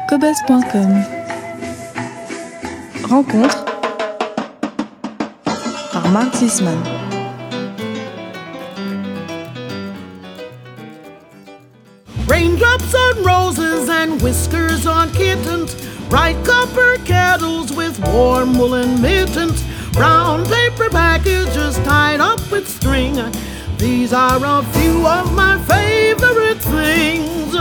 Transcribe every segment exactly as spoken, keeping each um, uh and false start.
cobuzz point com. Rencontre par Mark Zisman. Raindrops on roses and whiskers on kittens, bright copper kettles with warm woolen mittens, brown paper packages tied up with string. These are a few of my favorite things.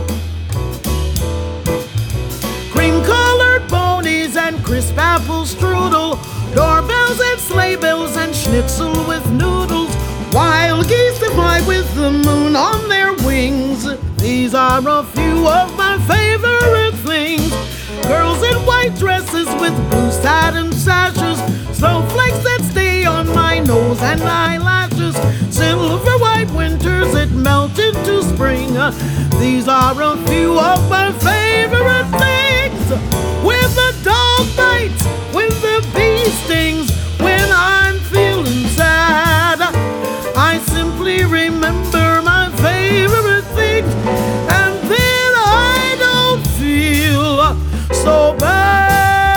Cream-colored ponies and crisp apple strudel, doorbells and sleigh bells and schnitzel with noodles, wild geese that fly with the moon on their wings. These are a few of my favorite things. Girls in white dresses with blue satin sashes, snowflakes that stay on my nose and eyelashes, silver white winters that melt into spring. These are a few of my favorite things. When the dog bites, when the bee stings, when I'm feeling sad, I simply remember my favorite things, and then I don't feel so bad.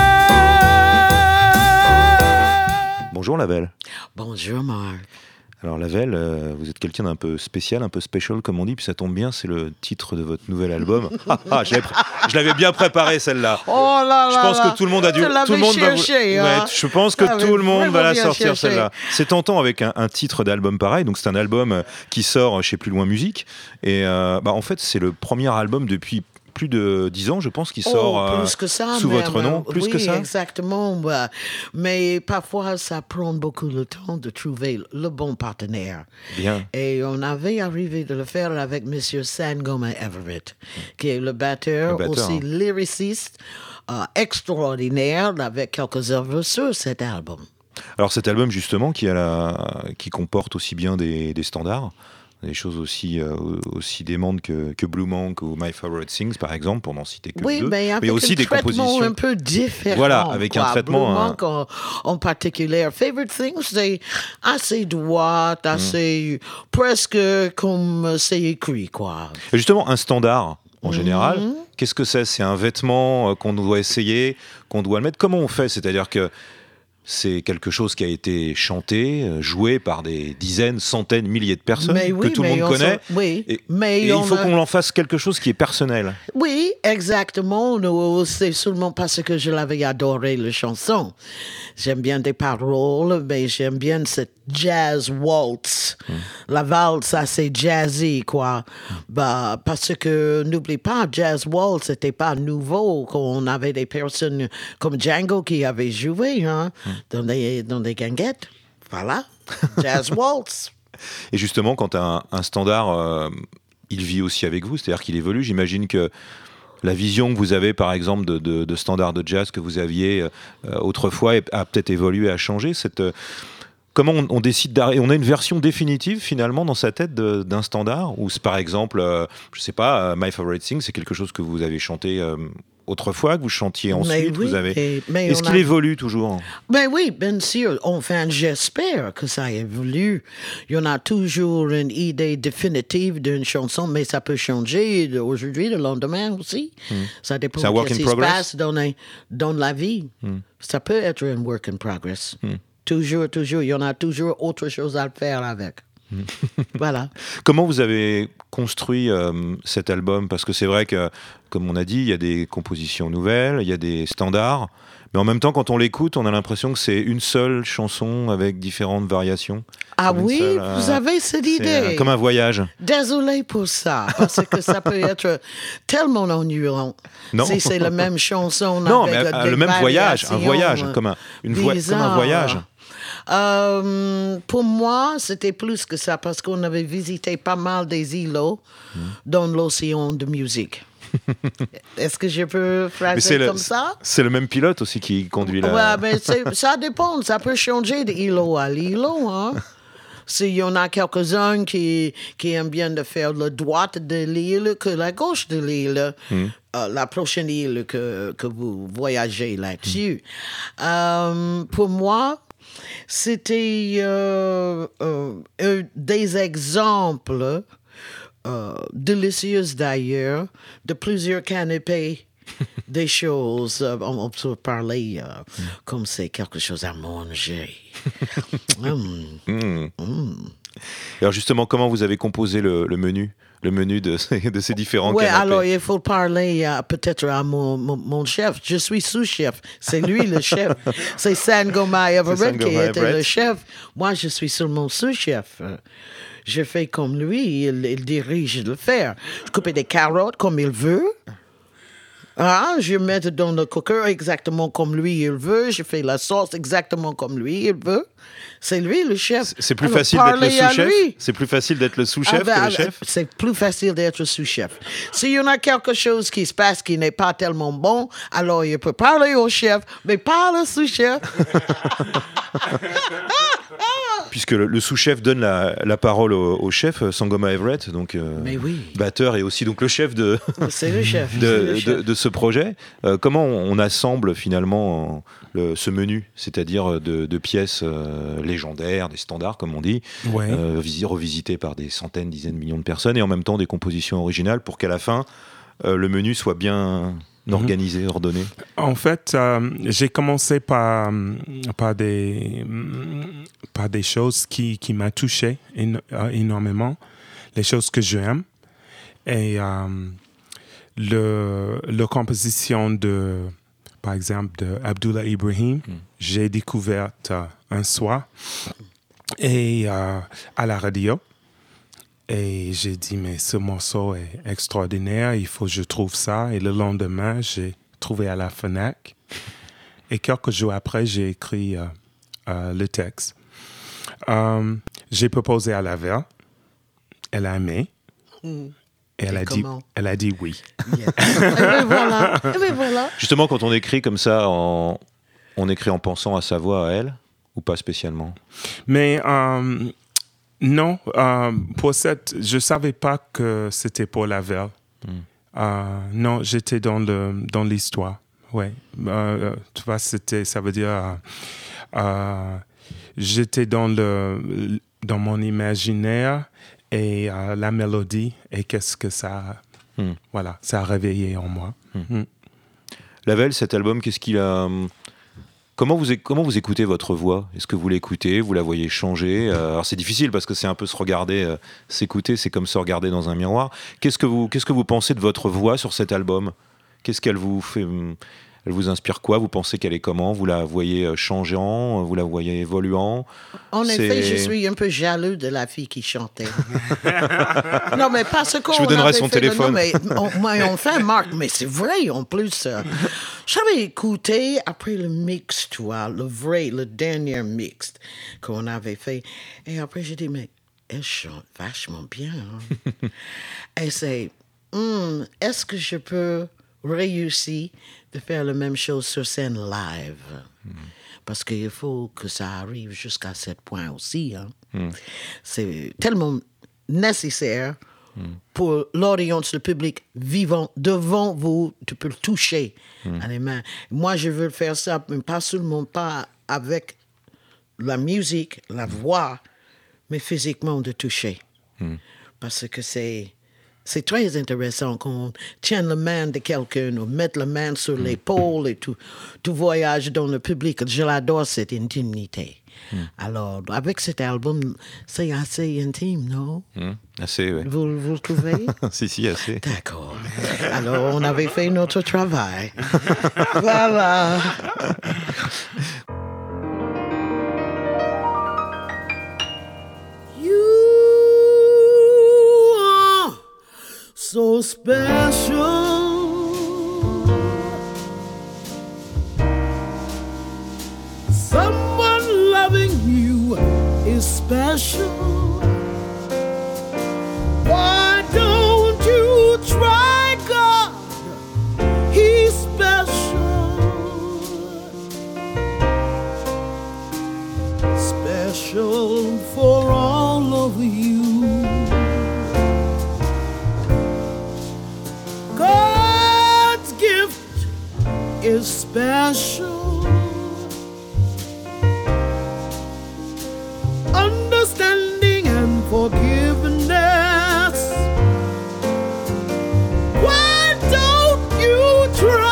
Bonjour Lavelle. Bonjour Marc. Alors Lavelle, euh, vous êtes quelqu'un d'un peu spécial, un peu special comme on dit, puis ça tombe bien, c'est le titre de votre nouvel album. ah, ah, je, l'avais pré- je l'avais bien préparé celle-là. Oh là là. Je pense là. que tout le monde a dû. Je tout le monde cherché, va vous... hein. ouais, je pense que Ah, tout le monde va la bien sortir cherché. celle-là. C'est tentant avec un, un titre d'album pareil. Donc c'est un album qui sort chez Plus Loin Musique. Et euh, bah, en fait c'est le premier album depuis plus de dix ans, je pense, qui sort oh, plus que ça, euh, sous même. votre nom. Plus oui, que ça. Exactement. Ouais. Mais parfois, ça prend beaucoup de temps de trouver le bon partenaire. Bien. Et on avait arrivé de le faire avec Monsieur Sangoma Everett, qui est le batteur, le batteur aussi hein. lyriciste, euh, extraordinaire, avec quelques œuvres sur cet album. Alors cet album, justement, qui, a la... qui comporte aussi bien des, des standards, des choses aussi, euh, aussi démentes que, que Blue Monk ou My Favorite Things, par exemple, pour n'en citer que oui, deux. Mais, mais aussi des compositions un peu différent. Voilà, avec quoi. un traitement. Blue Monk en, en particulier. Favorite Things, c'est assez droit, assez mm. presque comme c'est écrit, quoi. Et justement, un standard. En général, mm. qu'est-ce que c'est ? C'est un vêtement qu'on doit essayer, qu'on doit le mettre. Comment on fait ? C'est-à-dire que c'est quelque chose qui a été chanté, joué par des dizaines, centaines, milliers de personnes mais oui, que tout le monde connaît. S'en... Oui, et mais et il faut a... qu'on en fasse quelque chose qui est personnel. Oui, exactement. C'est seulement parce que je l'avais adoré, la chanson. J'aime bien des paroles, mais j'aime bien cette jazz waltz. Mm. La valse, ça c'est jazzy, quoi. Mm. Bah, parce que, n'oublie pas, jazz waltz, c'était pas nouveau. On avait des personnes comme Django qui avaient joué, hein, mm. dans, des, dans des ganguettes. Voilà, jazz waltz. Et justement, quand un, un standard, euh, il vit aussi avec vous, c'est-à-dire qu'il évolue, j'imagine que la vision que vous avez, par exemple, de, de, de standard de jazz que vous aviez euh, autrefois a peut-être évolué, a changé. Cette, euh, comment on, on décide d'arrêter ? On a une version définitive, finalement, dans sa tête de, d'un standard ? Ou, par exemple, euh, je ne sais pas, euh, My Favorite Thing, c'est quelque chose que vous avez chanté euh, autrefois, que vous chantiez ensuite oui, vous avez... mais, mais Est-ce qu'il a... évolue toujours ? Ben oui, bien sûr. Enfin, j'espère que ça évolue. Il y en a toujours une idée définitive d'une chanson, mais ça peut changer d'aujourd'hui, le lendemain aussi. Hmm. Ça dépend de ce qui se passe dans la, dans la vie. Hmm. Ça peut être un work in progress. Hmm. Toujours, toujours. Il y en a toujours autre chose à faire avec. Voilà. Comment vous avez construit euh, cet album ? Parce que c'est vrai que, comme on a dit, il y a des compositions nouvelles, il y a des standards, mais en même temps, quand on l'écoute, on a l'impression que c'est une seule chanson avec différentes variations. Ah oui, seule, euh, vous avez cette idée. Euh, comme un voyage. Désolé pour ça, parce que ça peut être tellement ennuyant. Non. Si c'est la même chanson. Non, avec mais des le même voyage, un voyage, comme un, une vo- comme un voyage. Euh, pour moi, c'était plus que ça parce qu'on avait visité pas mal des îlots mmh. dans l'océan de musique. Est-ce que je peux phraser comme le, ça? C'est le même pilote aussi qui conduit la... Ouais, mais ça dépend. Ça peut changer d'îlot à l'îlot, hein? S'il y en a quelques-uns qui, qui aiment bien de faire la droite de l'île que la gauche de l'île, mm. euh, la prochaine île que, que vous voyagez là-dessus. Mm. Euh, pour moi, c'était euh, euh, euh, des exemples euh, délicieux d'ailleurs de plusieurs canapés des choses, euh, on, on peut parler euh, mm. comme c'est quelque chose à manger. mm. Mm. Mm. Alors justement, comment vous avez composé le, le menu le menu de ces, de ces différents ouais, canapés? Alors il faut parler euh, peut-être à mon, mon, mon chef. Je suis sous-chef. C'est lui le chef. C'est Sangoma Everett qui était Everett. Le chef. Moi, je suis seulement sous-chef. Je fais comme lui. Il, il dirige le faire. Je coupe des carottes comme il veut. Ah, je mets dans le cooker exactement comme lui il veut. Je fais la sauce exactement comme lui il veut. C'est lui le chef. C'est plus Alors, facile d'être le sous-chef. C'est plus facile d'être le sous-chef ah ben, que le chef. C'est plus facile d'être sous-chef. S'il y en a quelque chose qui se passe qui n'est pas tellement bon, alors il peut parler au chef, mais pas le sous-chef. Puisque le, le sous-chef donne la, la parole au, au chef, Sangoma Everett, donc euh, mais oui. batteur et aussi donc le chef de, c'est le chef. de, c'est le de, chef. de, de ce projet. Euh, comment on, on assemble finalement le, ce menu, c'est-à-dire de, de pièces euh, légendaires, des standards comme on dit, ouais. euh, vis- revisitées par des centaines, dizaines de millions de personnes, et en même temps des compositions originales pour qu'à la fin euh, le menu soit bien organisé, mmh. ordonné? En fait, euh, j'ai commencé par, par, des, par des choses qui, qui m'ont touché éno- énormément, les choses que j'aime. Et euh, le, la composition de, par exemple, de Abdullah Ibrahim, mmh. j'ai découvert euh, un soir et, euh, à la radio. Et j'ai dit, mais ce morceau est extraordinaire, il faut que je trouve ça. Et le lendemain, j'ai trouvé à la Fnac. Et quelques jours après, j'ai écrit euh, euh, le texte. Euh, j'ai proposé à Lavelle. Elle a aimé. Mm. Et elle, et a dit, elle a dit oui. Yeah. et ben voilà. Et ben voilà. Justement, quand on écrit comme ça, en, on écrit en pensant à sa voix, à elle, ou pas spécialement? Mais... Euh, Non, euh, pour cette, je ne savais pas que c'était pour Lavelle. Mm. Euh, non, j'étais dans, le, dans l'histoire. Ouais. Euh, tu vois, c'était, ça veut dire, euh, euh, j'étais dans, le, dans mon imaginaire et euh, la mélodie et qu'est-ce que ça, mm. voilà, ça a réveillé en moi. Mm. Mm. Lavelle, cet album, qu'est-ce qu'il a... Comment vous, comment vous écoutez votre voix? Est-ce que vous l'écoutez? Vous la voyez changer? euh, Alors c'est difficile parce que c'est un peu se regarder, euh, s'écouter, c'est comme se regarder dans un miroir. Qu'est-ce que vous, qu'est-ce que vous pensez de votre voix sur cet album? Qu'est-ce qu'elle vous fait? Elle vous inspire quoi? Vous pensez qu'elle est comment? Vous la voyez changeant? Vous la voyez évoluant? En c'est... effet, je suis un peu jaloux de la fille qui chantait. Non, mais parce qu'on je vous donnerai son fait téléphone. Le, non, mais on, mais on fait Marc, mais c'est vrai en plus. Euh, j'avais écouté après le mix, tu vois, le vrai, le dernier mix qu'on avait fait. Et après, j'ai dit, mais elle chante vachement bien. Hein? Et c'est, hmm, est-ce que je peux réussir de faire la même chose sur scène live? Mm. Parce qu'il faut que ça arrive jusqu'à ce point aussi. Hein? Mm. C'est tellement nécessaire mm. pour l'audience, le public vivant devant vous, tu peux le toucher mm. à les mains. Moi, je veux faire ça, mais pas seulement pas avec la musique, la voix, mais physiquement de toucher. Mm. Parce que c'est... C'est très intéressant qu'on tienne la main de quelqu'un ou mette la main sur mm. l'épaule et tout, tout voyage dans le public. Je l'adore, cette intimité. Mm. Alors, avec cet album, c'est assez intime, non? Mm. Assez, oui. Vous, vous le trouvez? Si, si, assez. D'accord. Alors, on avait fait notre travail. Voilà. So special, someone loving you is special. Why don't you try God? He's special, special for all of you. Is special. Understanding and forgiveness. Why don't you try?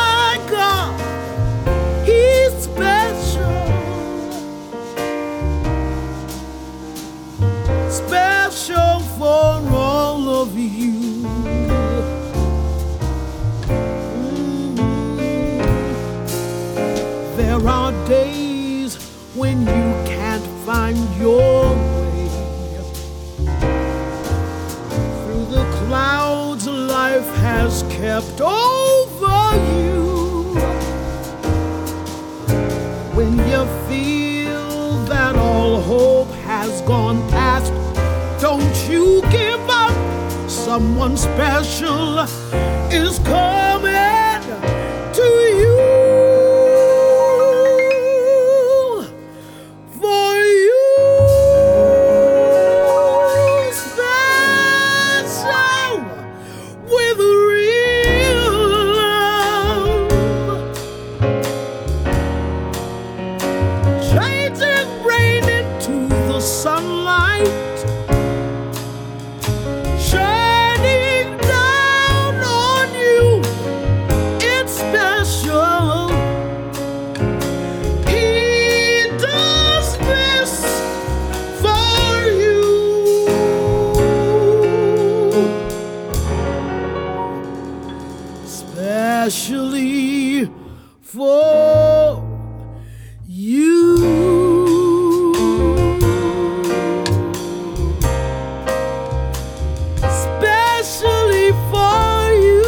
over you. When you feel that all hope has gone past, don't you give up. Someone special is coming to you. For you, special with real love. Changing rain into the sunlight, shining down on you. It's special. He does this for you. Especially for you. Especially for you.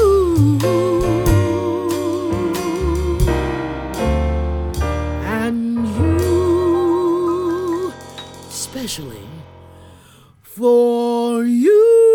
And you, especially for you.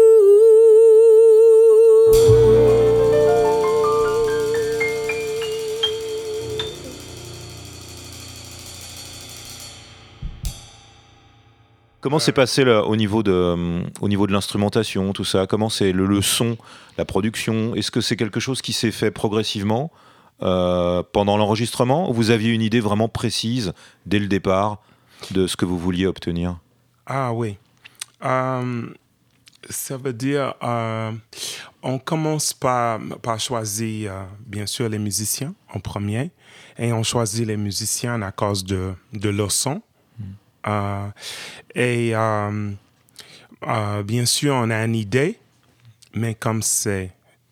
Comment s'est passé là, au niveau de, euh, au niveau de l'instrumentation, tout ça? Comment c'est le, le son, la production? Est-ce que c'est quelque chose qui s'est fait progressivement euh, pendant l'enregistrement, ou vous aviez une idée vraiment précise dès le départ de ce que vous vouliez obtenir? Ah oui. Euh, ça veut dire, euh, on commence par, par choisir, euh, bien sûr, les musiciens en premier, et on choisit les musiciens à cause de, de leur son. Mm. Euh, et euh, euh, bien sûr, on a une idée, mais comme c'est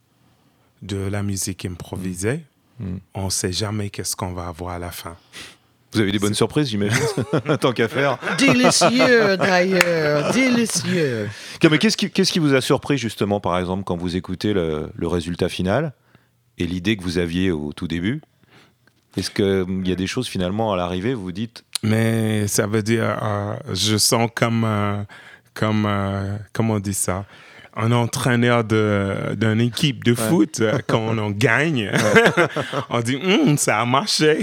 de la musique improvisée, mm. on ne sait jamais qu'est-ce qu'on va avoir à la fin. Vous avez des bonnes surprises, j'imagine, tant qu'à faire. Délicieux, d'ailleurs, délicieux. Mais qu'est-ce qui, qu'est-ce qui vous a surpris, justement, par exemple, quand vous écoutez le, le résultat final et l'idée que vous aviez au tout début? Est-ce qu'il y a des choses, finalement, à l'arrivée, vous vous dites... Mais ça veut dire, euh, je sens comme, euh, comme euh, comment on dit ça, un entraîneur de, d'une équipe de ouais. foot, euh, quand on gagne, ouais. on dit, hm, ça a marché.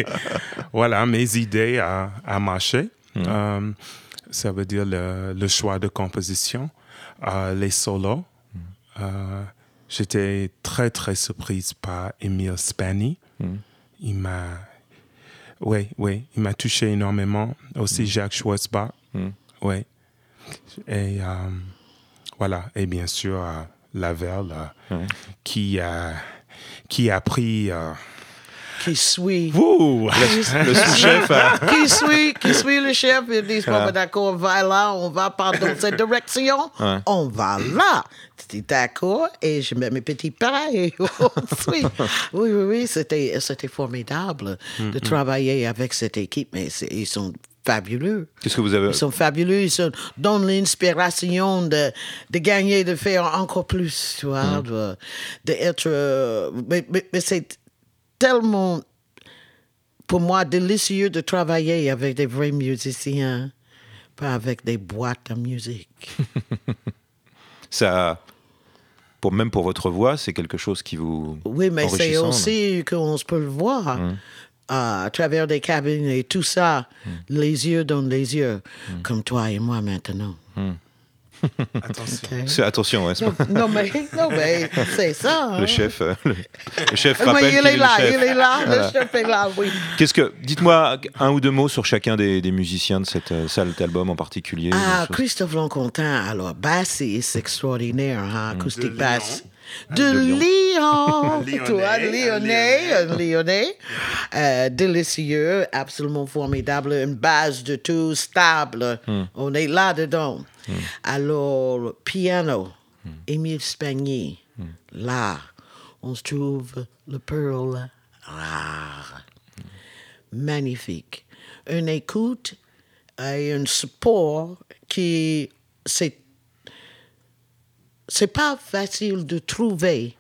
Voilà, mes idées a, a marché. Mmh. Euh, ça veut dire le, le choix de composition, euh, les solos. Mmh. Euh, j'étais très, très surprise par Emile Spanny. Mmh. Il m'a... Oui, oui, il m'a touché énormément. Aussi, mmh. Jacques Schwartzbach. Mmh. Oui. Et euh, voilà. Et bien sûr, euh, Lavelle, euh, mmh. qui, a, qui a pris... Euh, qui suit. Ouh, le, le sous-chef. Hein. Qui suit, qui suit le chef. Il dit, ah. d'accord, on va là, on va pas dans cette direction. Ouais. On va là. Tu dis d'accord, et je mets mes petits pas et on suit. Oui, oui, oui, c'était, c'était formidable mm-hmm. de travailler avec cette équipe, mais ils sont fabuleux. Qu'est-ce que vous avez... Ils sont fabuleux, ils sont, donnent l'inspiration de, de gagner, de faire encore plus, tu vois, mm. de, de être... Euh, mais, mais, mais c'est tellement, pour moi, délicieux de travailler avec des vrais musiciens, pas avec des boîtes de musique. Ça... Pour, même pour votre voix, c'est quelque chose qui vous... Oui, mais c'est aussi qu'on peut le voir mm. euh, à travers des cabines et tout ça, mm. les yeux dans les yeux, mm. comme toi et moi maintenant. Mm. Attention. Okay. C'est, attention, ouais. Non, non, mais, non, mais c'est ça. Hein. Le chef, euh, le, le chef rappelle oui, il est, est là, le chef. il est là, voilà. le chef est là, oui. Qu'est-ce que, dites-moi un ou deux mots sur chacun des, des musiciens de cette euh, salle d'album en particulier. Ah, Christophe Lancontin, alors, bassiste extraordinaire, hein, acoustique basse. De, de Lyon, Lyon. Toi, Lyonnais, un Lyonnais, euh, délicieux, absolument formidable, une base de tout stable. Mm. On est là-dedans. Mm. Alors, piano, mm. Émile Spanny, mm. là, on se trouve le Pearl rare. Mm. Magnifique. Une écoute et un support qui, c'est C'est pas facile de trouver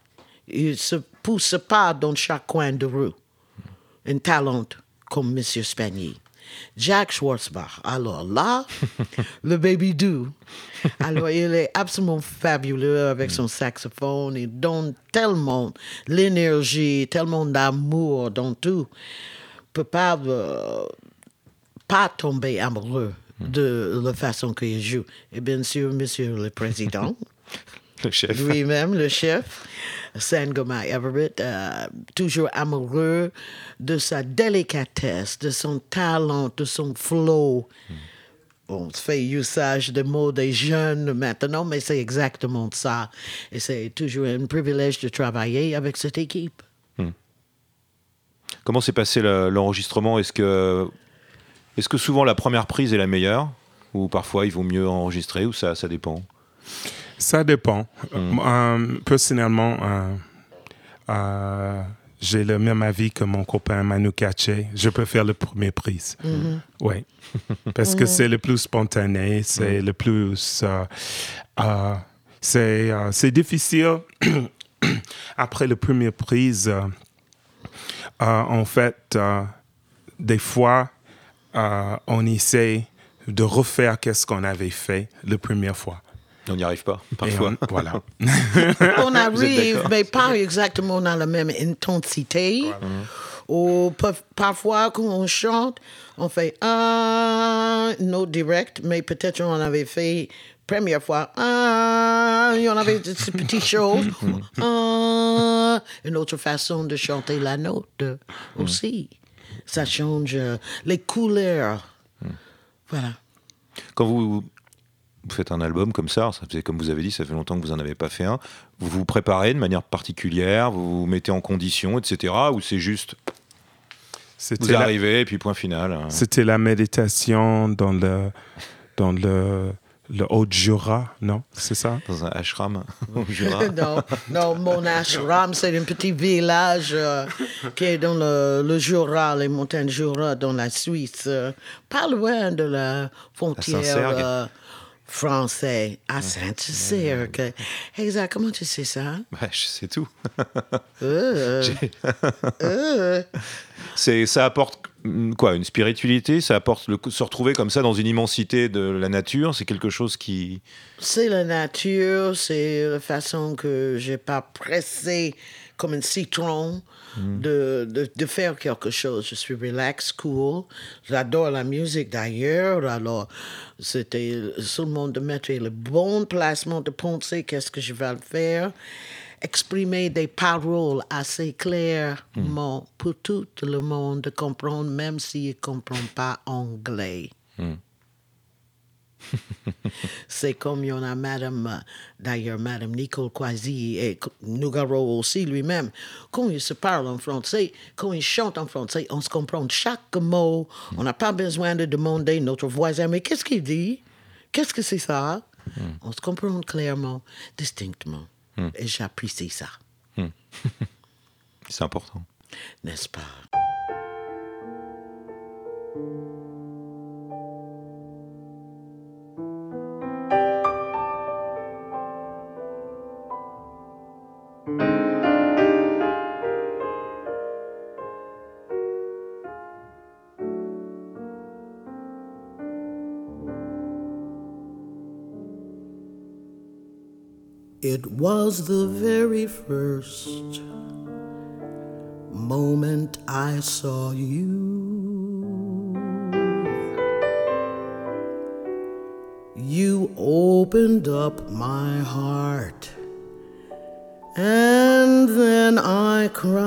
il se pousse pas dans chaque coin de rue. Un talent comme Monsieur Spanier. Jack Schwartzbach. Alors là, le Baby Do. Alors, il est absolument fabuleux avec son saxophone. Il donne tellement l'énergie, tellement d'amour dans tout. Peut pas, euh, pas tomber amoureux de la façon qu'il joue. Et bien sûr, Monsieur le Président. Le chef. Lui-même, le chef. Sangoma Everett, euh, toujours amoureux de sa délicatesse, de son talent, de son flow. Mm. On fait usage des mots des jeunes maintenant, mais c'est exactement ça. Et c'est toujours un privilège de travailler avec cette équipe. Mm. Comment s'est passé le, l'enregistrement ? Est-ce que, est-ce que souvent la première prise est la meilleure ? Ou parfois il vaut mieux enregistrer ? Ou ça, ça dépend ? Ça dépend. Mm. Euh, personnellement, euh, euh, j'ai le même avis que mon copain Manu Katché. Je préfère la première prise. Mm-hmm. Oui. Parce mm-hmm. que c'est le plus spontané, c'est mm. le plus... Euh, euh, c'est, euh, c'est difficile. Après la première prise, euh, euh, en fait, euh, des fois, euh, on essaie de refaire qu'est-ce qu'on avait fait la première fois. On n'y arrive pas, parfois. On, voilà. On arrive, mais pas exactement dans la même intensité. Voilà. Ou parfois, quand on chante, on fait un note direct, mais peut-être on avait fait première fois un, il y en avait ces petites choses. un, une autre façon de chanter la note aussi. Ça change les couleurs. Voilà. Quand vous... Vous faites un album comme ça, ça faisait, comme vous avez dit, ça fait longtemps que vous n'en avez pas fait un. Vous vous préparez de manière particulière, vous vous mettez en condition, et cetera. Ou c'est juste, c'était vous arrivez la... et puis point final. C'était la méditation dans le, dans le, le Haut-Jura, non ? C'est ça ? Dans un ashram au Jura. non, non, mon ashram, c'est un petit village euh, qui est dans le, le Jura, les montagnes Jura, dans la Suisse, euh, pas loin de la frontière français à Saint-Cyr. Exact. Comment tu sais ça? Bah, je sais tout. euh, euh. C'est, ça apporte quoi? Une spiritualité? Ça apporte le, se retrouver comme ça dans une immensité de la nature? C'est quelque chose qui... C'est la nature, c'est la façon que j'ai pas pressé comme un citron mm. de, de, de faire quelque chose. Je suis relax, cool. J'adore la musique d'ailleurs. Alors, c'était seulement de mettre le bon placement de penser qu'est-ce que je vais faire. Exprimer des paroles assez clairement mm. pour tout le monde de comprendre, même s'il ne comprend pas anglais. Mm. C'est comme il y en a Madame, d'ailleurs Madame Nicole Kwasi et Nougaro aussi lui-même. Quand il se parle en français, quand il chante en français, on se comprend chaque mot. Mm. On n'a pas besoin de demander notre voisin, mais qu'est-ce qu'il dit? Qu'est-ce que c'est ça? Mm. On se comprend clairement, distinctement. Mm. Et j'apprécie ça. Mm. C'est important. N'est-ce pas? It was the very first moment I saw you. You opened up my heart, and then I cried.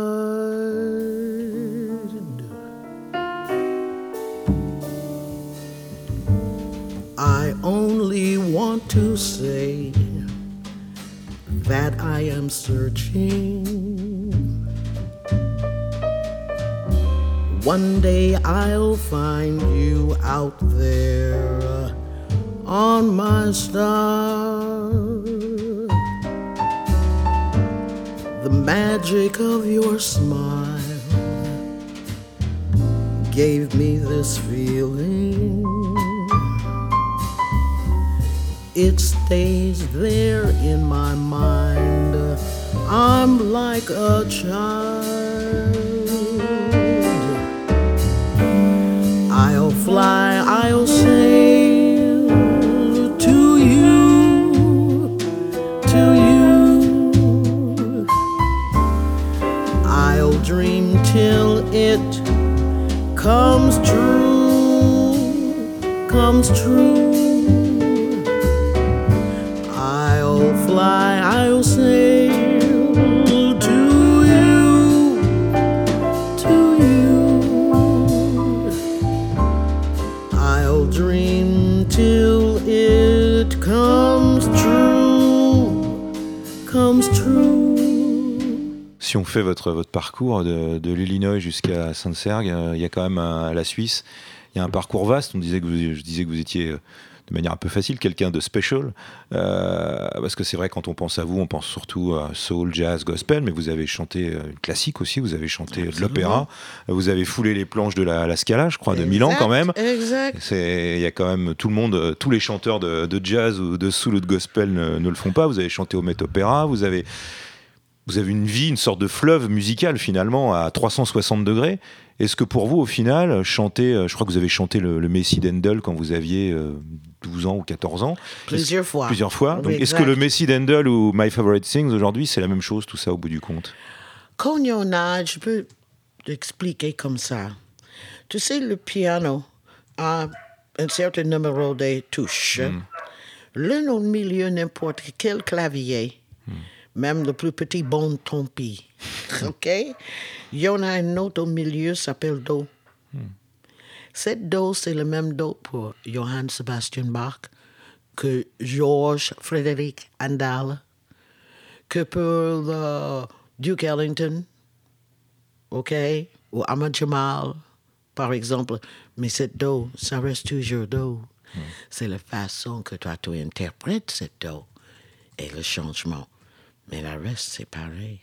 I only want to say that I am searching. One day I'll find you out there on my star. The magic of your smile gave me this feeling. It stays there in my mind I'm like a child. I'll fly, I'll sail to you, to you. I'll dream till it comes true, comes true. I'll fly, I'll sail to you, to you. I'll dream till it comes true, comes true. Si on fait votre, votre parcours de, de l'Illinois jusqu'à Sainte-Sergue, euh, il y a quand même un, la Suisse, il y a un parcours vaste. On disait que vous, je disais que vous étiez euh, de manière un peu facile quelqu'un de special, euh, parce que c'est vrai, quand on pense à vous, on pense surtout à soul, jazz, gospel, mais vous avez chanté euh, classique aussi, vous avez chanté Absolument. de l'opéra, vous avez foulé les planches de la, la Scala, je crois, de exact, Milan quand même. Exact. C'est, il y a quand même tout le monde, tous les chanteurs de, de jazz ou de soul ou de gospel ne, ne le font pas. Vous avez chanté au Met Opéra, vous avez Vous avez une vie, une sorte de fleuve musical finalement à trois cent soixante degrés. Est-ce que pour vous, au final, chanter, je crois que vous avez chanté le, le Messie d'Handel quand vous aviez euh, douze ans ou quatorze ans. Plusieurs fois. Plusieurs fois. Donc, Oui, est-ce que le Messie d'Handel ou My Favorite Things aujourd'hui, c'est la même chose, tout ça, au bout du compte? Quand on a, je peux t'expliquer comme ça. Tu sais, le piano a un certain numéro de touches. Mm. L'un au milieu, n'importe quel clavier, mm. même le plus petit, bon, tant pis. OK? Il y en a une note au milieu, ça s'appelle Do. Mm. Cette Do, c'est le même Do pour Johann Sebastian Bach que George Frederick Handel, que pour le Duke Ellington, OK? Ou Ahmad Jamal, par exemple. Mais cette Do, ça reste toujours Do. Mm. C'est la façon que toi, tu interprètes cette Do et le changement. Mais le reste, c'est pareil.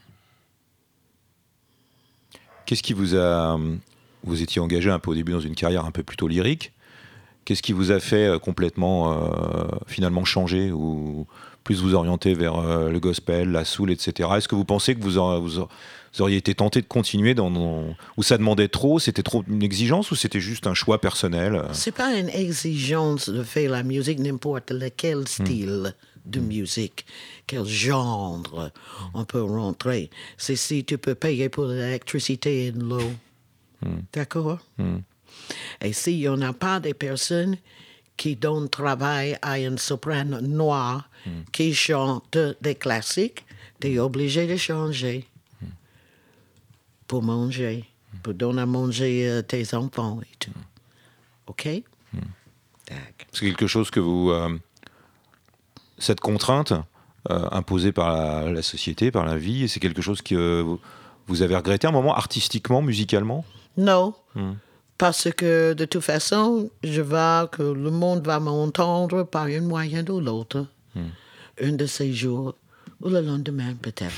Qu'est-ce qui vous a... Vous étiez engagé un peu au début dans une carrière un peu plutôt lyrique. Qu'est-ce qui vous a fait complètement, euh, finalement, changer ou plus vous orienter vers euh, le gospel, la soul, et cetera. Est-ce que vous pensez que vous, aur- vous, aur- vous auriez été tenté de continuer dans, dans... Ou ça demandait trop, c'était trop une exigence ou c'était juste un choix personnel? C'est pas une exigence de faire la musique, n'importe lequel style mm. de musique, quel genre on peut rentrer. C'est si tu peux payer pour l'électricité et l'eau. Mm. D'accord? Mm. Et s'il n'y en a pas des personnes qui donnent travail à une soprano noire mm. qui chante des classiques, tu es obligé de changer mm. pour manger, mm. pour donner à manger à tes enfants et tout. OK? Mm. C'est quelque chose que vous... Euh, cette contrainte euh, imposée par la, la société, par la vie, c'est quelque chose que euh, vous, vous avez regretté à un moment, artistiquement, musicalement? Non. Mm. Parce que, de toute façon, je vois que le monde va m'entendre par un moyen ou l'autre. Mm. Un de ces jours, ou le lendemain, peut-être.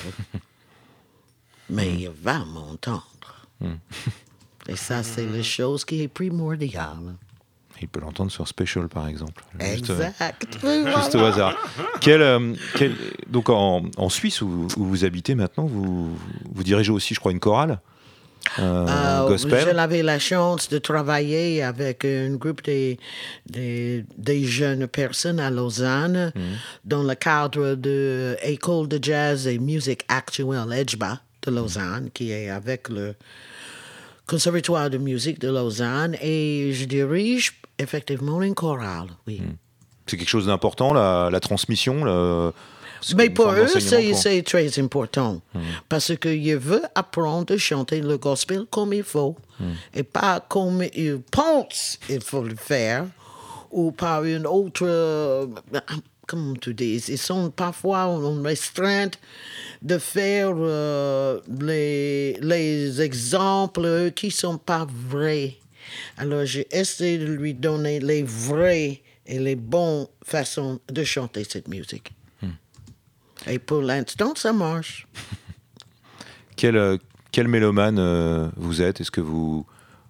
Mais mm. il va m'entendre. Mm. Et ça, c'est la chose qui est primordiale. Il peut l'entendre sur Special, par exemple. Juste, exact. Euh, juste au hasard. Quel, euh, quel, donc, en, en Suisse, où, où vous habitez maintenant, vous, vous dirigez aussi, je crois, une chorale Euh, euh, gospel. J'avais la chance de travailler avec un groupe de, de, de jeunes personnes à Lausanne mm. dans le cadre de l'École de jazz et musique actuelle E J B A de Lausanne, mm. qui est avec le Conservatoire de musique de Lausanne, et je dirige effectivement une chorale, oui. Mm. C'est quelque chose d'important, la, la transmission, le... Mais pour eux, c'est, c'est très important. Mm. Parce qu'ils veulent apprendre à chanter le gospel comme il faut. Mm. Et pas comme ils pensent qu'il faut le faire. Ou par une autre... Euh, comment tu dis? Ils sont parfois en restreinte de faire euh, les, les exemples qui ne sont pas vrais. Alors, j'ai essayé de lui donner les vraies et les bonnes façons de chanter cette musique. Et pour l'instant, ça marche. quel, euh, quel mélomane euh, vous êtes? Est-ce que vous,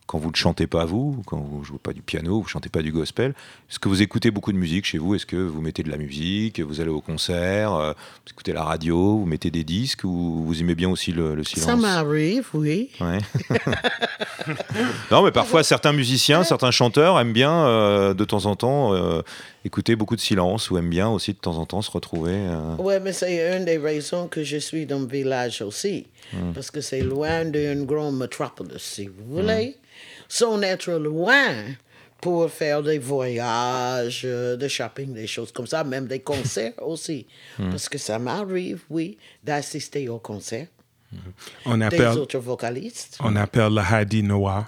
quand vous ne chantez pas vous, quand vous ne jouez pas du piano, vous ne chantez pas du gospel. Est-ce que vous écoutez beaucoup de musique chez vous? Est-ce que vous mettez de la musique? Vous allez au concert? euh, Vous écoutez la radio? Vous mettez des disques? Ou vous aimez bien aussi le, le silence? Ça m'arrive, oui. Ouais. Non, mais parfois, certains musiciens, certains chanteurs aiment bien, euh, de temps en temps, euh, écouter beaucoup de silence, ou aiment bien aussi, de temps en temps, se retrouver. Euh... Oui, mais c'est une des raisons que je suis dans le village aussi. Mm. Parce que c'est loin d'une grande métropole, si vous voulez. Mm. Sans être loin pour faire des voyages, euh, de shopping, des choses comme ça, même des concerts aussi. Mm. Parce que ça m'arrive, oui, d'assister aux concerts. Mm. On des appelle, autres vocalistes. On appelle le Heidi Noir.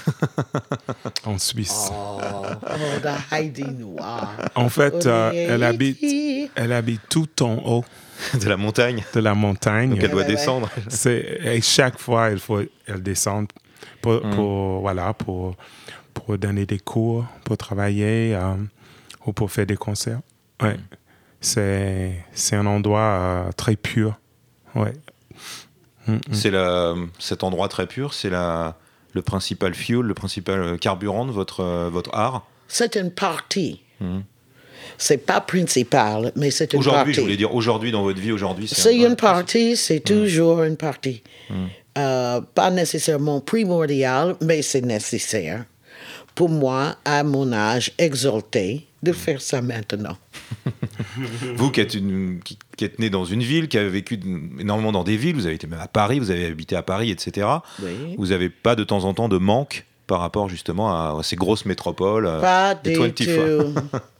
En Suisse. Oh, oh the Heidi Noir. En fait, euh, elle, habite, elle habite tout en haut. De la montagne. De la montagne. Donc elle doit ouais, ouais, descendre. C'est, et chaque fois, il faut elle descendre pour, mm. pour, voilà, pour, pour donner des cours, pour travailler euh, ou pour faire des concerts. Ouais. Mm. C'est, c'est un endroit euh, très pur. Ouais. Mm-hmm. C'est la, cet endroit très pur, c'est la... le principal fuel, le principal carburant de votre, votre art? C'est une partie. Mmh. C'est pas principal, mais c'est une aujourd'hui, partie. Aujourd'hui, je voulais dire aujourd'hui dans votre vie, aujourd'hui. C'est, c'est un, une partie, c'est mmh. toujours une partie. Mmh. Euh, pas nécessairement primordial, mais c'est nécessaire. Pour moi, à mon âge exalté, de faire ça maintenant. Vous qui êtes, une, qui, qui êtes né dans une ville, qui avez vécu énormément dans des villes, vous avez été même à Paris, vous avez habité à Paris, et cetera. Oui. Vous n'avez pas de temps en temps de manque par rapport justement à, à ces grosses métropoles? Pas du tout.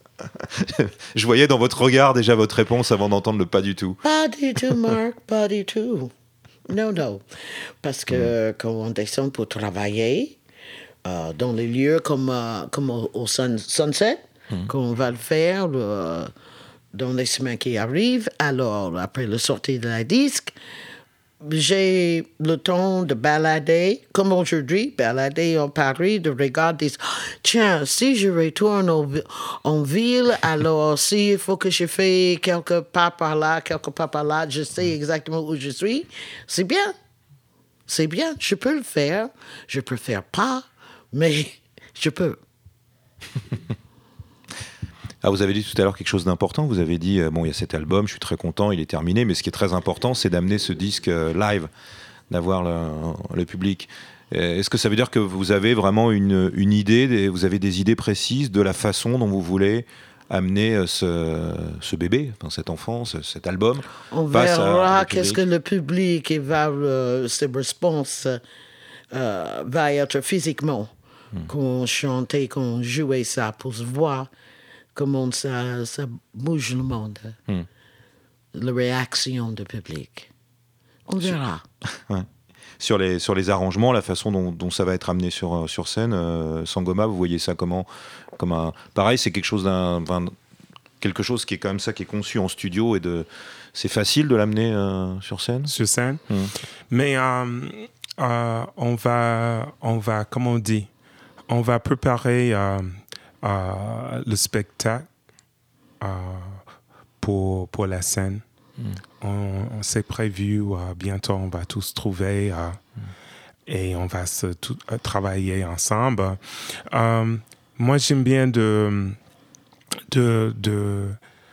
Je voyais dans votre regard déjà votre réponse avant d'entendre le pas du tout. Pas du tout, Marc, pas du tout. Non, non. Parce que mm. quand on descend pour travailler, euh, dans les lieux comme, euh, comme au, au sun, Sunset, mm. qu'on va le faire euh, dans les semaines qui arrivent, alors après la sortie de la disque, j'ai le temps de balader, comme aujourd'hui, balader en Paris, de regarder, tiens, si je retourne au, en ville, alors s'il faut que je fasse quelques pas par là, quelques pas par là, je sais exactement où je suis, c'est bien. C'est bien, je peux le faire. Je préfère pas, mais je peux. Ah, vous avez dit tout à l'heure quelque chose d'important. Vous avez dit, euh, bon, il y a cet album, je suis très content, il est terminé, mais ce qui est très important, c'est d'amener ce disque euh, live, d'avoir le, le public. Euh, est-ce que ça veut dire que vous avez vraiment une, une idée, des, vous avez des idées précises de la façon dont vous voulez amener euh, ce, ce bébé, enfin, cet enfant, ce, cet album? On verra qu'est-ce que le public va, euh, ses réponses euh, va être physiquement. Hmm. Qu'on chantait, qu'on jouait ça pour se voir comment ça, ça bouge le monde, hmm. la réaction du public. On verra. Ouais. Sur, les, sur les arrangements, la façon dont, dont ça va être amené sur, sur scène, euh, Sangoma, vous voyez ça comment, comme un... Pareil, c'est quelque chose, d'un, d'un, quelque chose qui est quand même ça, qui est conçu en studio, et de, c'est facile de l'amener euh, sur scène? Sur scène. Hmm. Mais euh, euh, on va, on va, comment on dit, on va préparer... Euh, Euh, le spectacle euh, pour, pour la scène. Mm. On, on s'est prévu, euh, bientôt on va tous se trouver euh, mm. et on va se tout, euh, travailler ensemble. Euh, moi, j'aime bien de, de, de,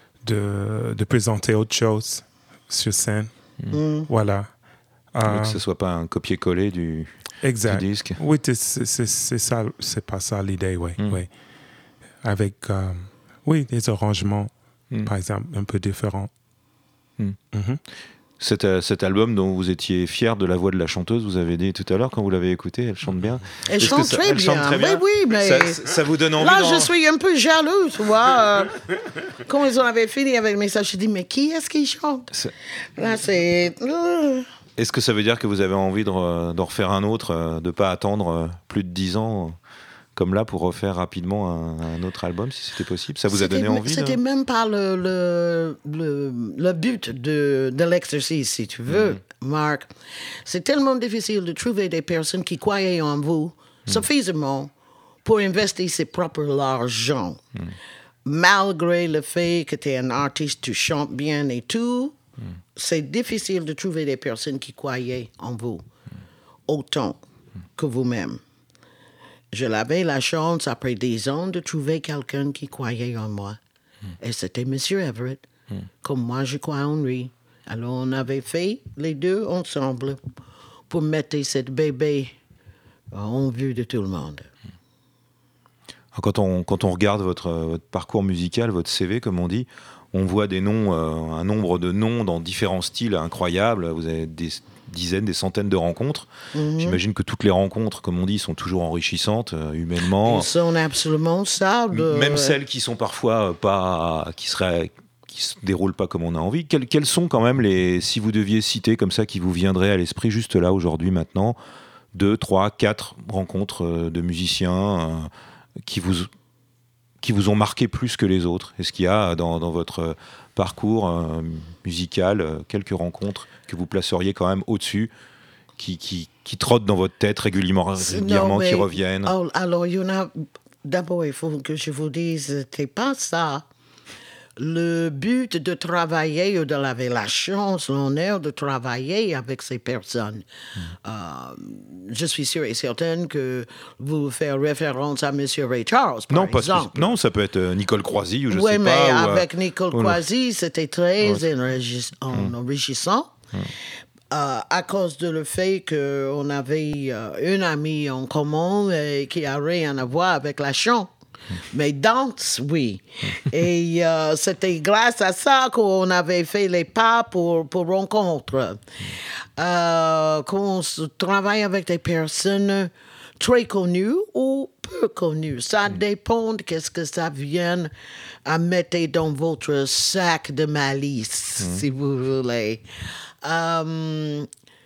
de, de présenter autre chose sur scène. Mm. Voilà. Euh, que ce ne soit pas un copier-coller du, exact. du disque. Oui, c'est, c'est, c'est, ça, c'est pas ça l'idée, oui. Mm. oui. Avec, euh, oui, des arrangements, mm. par exemple, un peu différents. Mm. Mm-hmm. Cet, euh, cet album dont vous étiez fier de la voix de la chanteuse, vous avez dit tout à l'heure, quand vous l'avez écoutée, elle chante bien. Elle, chante, ça, très elle chante très bien. Oui, oui, mais... Ça, ça vous donne envie? Là, dans... je suis un peu jaloux, tu vois. Euh, quand ils en avaient fini avec le message, je dis, mais qui est-ce qui chante? C'est... Là, c'est... Euh... Est-ce que ça veut dire que vous avez envie de, d'en refaire un autre, de ne pas attendre plus de dix ans comme là, pour refaire rapidement un, un autre album, si c'était possible? Ça vous c'était, a donné envie? C'était de... même pas le, le, le, le but de, de l'exercice, si tu veux, mmh. Marc. C'est tellement difficile de trouver des personnes qui croyaient en vous mmh. suffisamment pour investir ses propres argent. Mmh. Malgré le fait que tu es un artiste, tu chantes bien et tout, mmh. c'est difficile de trouver des personnes qui croyaient en vous mmh. autant mmh. que vous-même. je l'avais la chance, après dix ans, de trouver quelqu'un qui croyait en moi. Mm. Et c'était M. Everett. Mm. Comme moi, je crois en lui. Alors, on avait fait les deux ensemble pour mettre cette bébé en vue de tout le monde. Quand on, quand on regarde votre, votre parcours musical, votre C V, comme on dit, on voit des noms, euh, un nombre de noms dans différents styles incroyables. Vous avez des dizaines, des centaines de rencontres. Mm-hmm. J'imagine que toutes les rencontres, comme on dit, sont toujours enrichissantes euh, humainement. Elles sont absolument ça. De... Même celles qui sont parfois pas, qui seraient, qui se déroulent pas comme on a envie. Quelles, quelles sont quand même les, si vous deviez citer comme ça, qui vous viendraient à l'esprit juste là aujourd'hui maintenant, deux, trois, quatre rencontres de musiciens euh, qui vous qui vous ont marqué plus que les autres? Est-ce qu'il y a dans, dans votre parcours euh, musical euh, quelques rencontres que vous placeriez quand même au-dessus, qui, qui, qui trottent dans votre tête régulièrement, régulièrement non, qui reviennent? Alors, il y en a... D'abord, il faut que je vous dise, c'est pas ça. Le but de travailler, ou de laver la chance, l'honneur de travailler avec ces personnes. Mm. Euh, je suis sûre et certaine que vous faites référence à M. Ray Charles, par non, exemple. Pas non, ça peut être Nicole Croisy ou je oui, sais pas. Oui, mais ou, avec Nicole ou Croisy, non. c'était très ouais. enrichis- mm. enrichissant. Mm. Euh, à cause de le fait qu'on avait euh, une amie en commun euh, qui n'a rien à voir avec la chant. Mais danse, oui. Et euh, c'était grâce à ça qu'on avait fait les pas pour, pour rencontre. Euh, qu'on se travaille avec des personnes très connues ou peu connues. Ça dépend de ce que ça vient à mettre dans votre sac de malice, mmh. si vous voulez. Euh,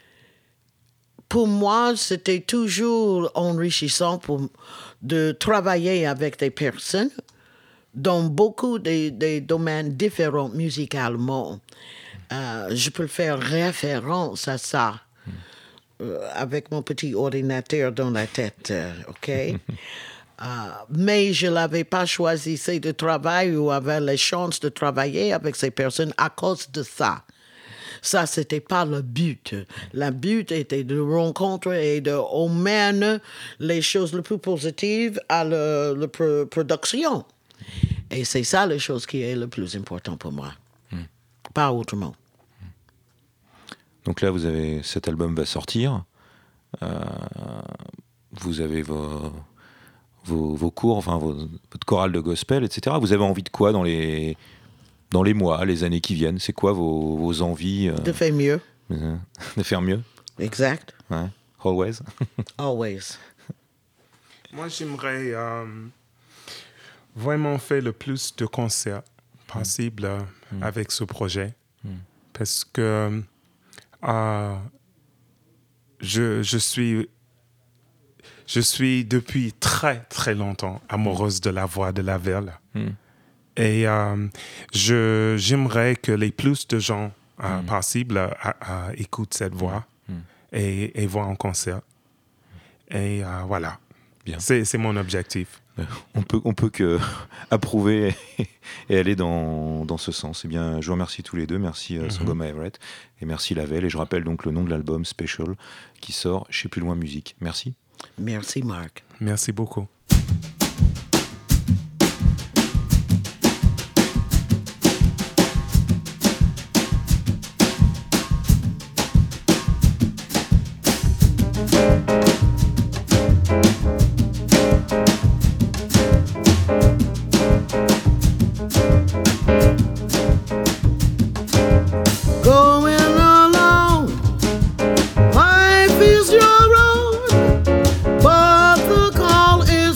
pour moi, c'était toujours enrichissant pour, de travailler avec des personnes dans beaucoup de, de domaines différents musicalement. Euh, je peux faire référence à ça mm. euh, avec mon petit ordinateur dans la tête, euh, OK? euh, mais je n'avais pas choisi ce travail ou avait la chance de travailler avec ces personnes à cause de ça. Ça, ce n'était pas le but. Le but était de rencontrer et d'emmener les choses les plus positives à la, la pro- production. Et c'est ça la chose qui est le plus important pour moi. Mm. Pas autrement. Donc là, vous avez, cet album va sortir. Euh, vous avez vos, vos, vos cours, enfin vos, votre chorale de gospel, et cetera. Vous avez envie de quoi dans les... Dans les mois, les années qui viennent, c'est quoi vos, vos envies euh, de faire mieux. Euh, de faire mieux. Exact. Ouais. Always. Always. Moi, j'aimerais euh, vraiment faire le plus de concerts possible euh, mm. avec ce projet. Mm. Parce que euh, je, je suis... Je suis depuis très, très longtemps amoureuse de la voix de Lavelle. Mm. Et euh, je, j'aimerais que les plus de gens euh, mm. possibles euh, euh, écoutent cette voix mm. et, et voient en concert. Et euh, voilà, bien. C'est, c'est mon objectif. On peut, on peut que approuver et aller dans, dans ce sens. Eh bien, je vous remercie tous les deux. Merci euh, mm-hmm. Sangoma Everett et merci Lavelle. Et je rappelle donc le nom de l'album Special qui sort chez Plus Loin Musique. Merci. Merci Marc. Merci beaucoup. Life is your own, but the call is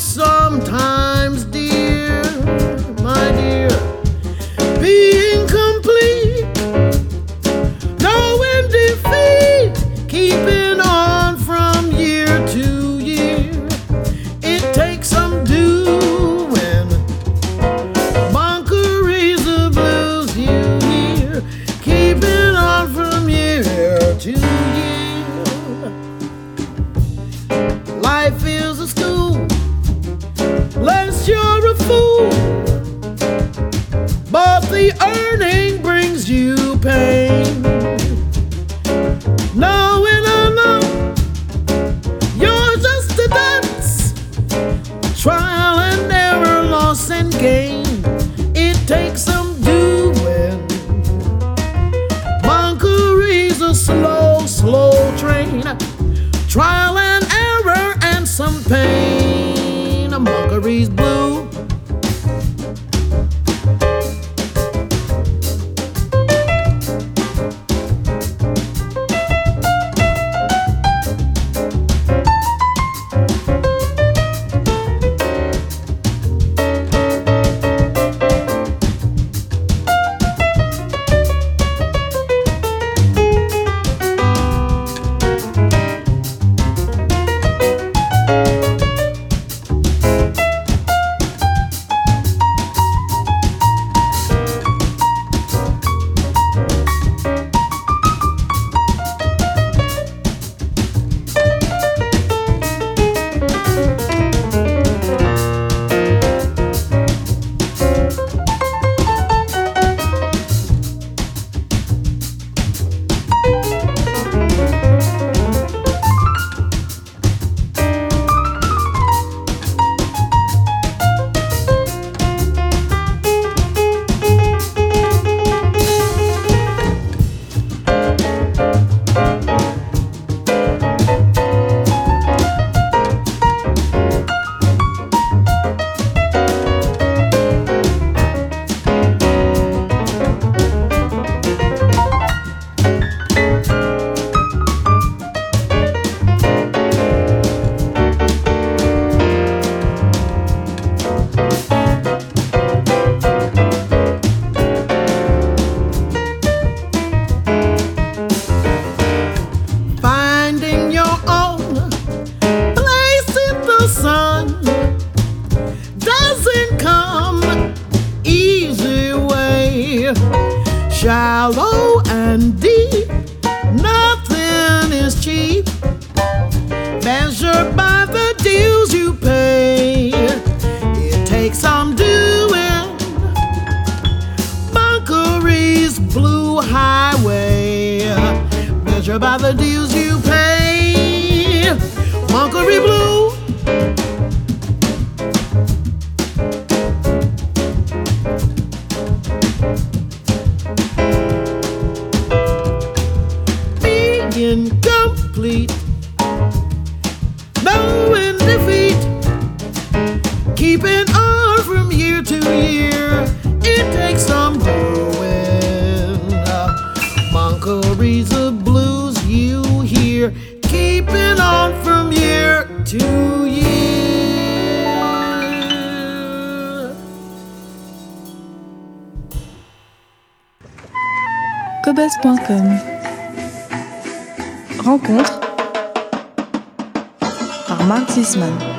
strain, trial and error and some pain. Monkery's blue. Shallow and deep, nothing is cheap. Measured by the dues you pay, it takes some doing. Monkery's blue highway, measured by the dues you pay. Monkery blue. Incomplete, knowing defeat, keeping on from year to year, it takes some doing. Monkery's the blues you hear, keeping on from year to year. Cobuzz point com. Rencontre par Mark Zisman.